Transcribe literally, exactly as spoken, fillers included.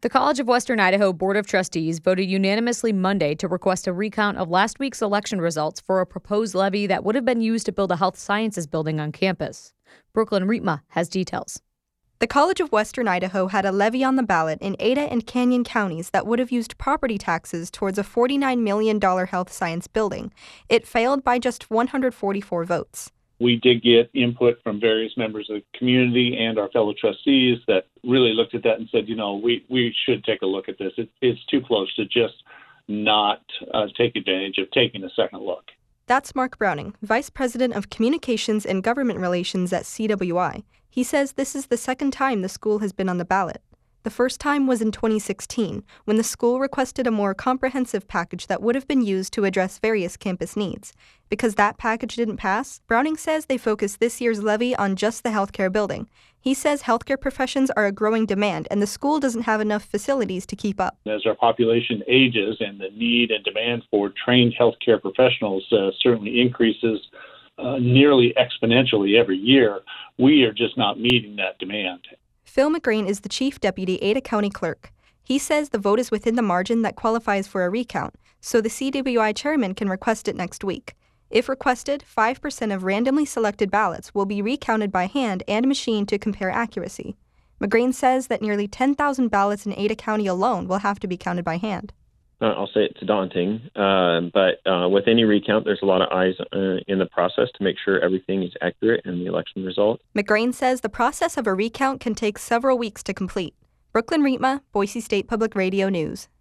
The College of Western Idaho Board of Trustees voted unanimously Monday to request a recount of last week's election results for a proposed levy that would have been used to build a health sciences building on campus. Brooklyn Rietma has details. The College of Western Idaho had a levy on the ballot in Ada and Canyon counties that would have used property taxes towards a forty-nine million dollars health science building. It failed by just one hundred forty-four votes. We did get input from various members of the community and our fellow trustees that really looked at that and said, you know, we, we should take a look at this. It, it's too close to just not uh, take advantage of taking a second look. That's Mark Browning, Vice President of Communications and Government Relations at C W I. He says this is the second time the school has been on the ballot. The first time was in twenty sixteen, when the school requested a more comprehensive package that would have been used to address various campus needs. Because that package didn't pass, Browning says they focused this year's levy on just the healthcare building. He says healthcare professions are a growing demand, and the school doesn't have enough facilities to keep up. As our population ages and the need and demand for trained healthcare professionals uh, certainly increases uh, nearly exponentially every year, we are just not meeting that demand. Phil McGrain is the Chief Deputy Ada County Clerk. He says the vote is within the margin that qualifies for a recount, so the C W I chairman can request it next week. If requested, five percent of randomly selected ballots will be recounted by hand and machine to compare accuracy. McGrain says that nearly ten thousand ballots in Ada County alone will have to be counted by hand. Uh, I'll say it's daunting, uh, but uh, with any recount, there's a lot of eyes uh, in the process to make sure everything is accurate in the election result. McGrain says the process of a recount can take several weeks to complete. Brooklyn Rietma, Boise State Public Radio News.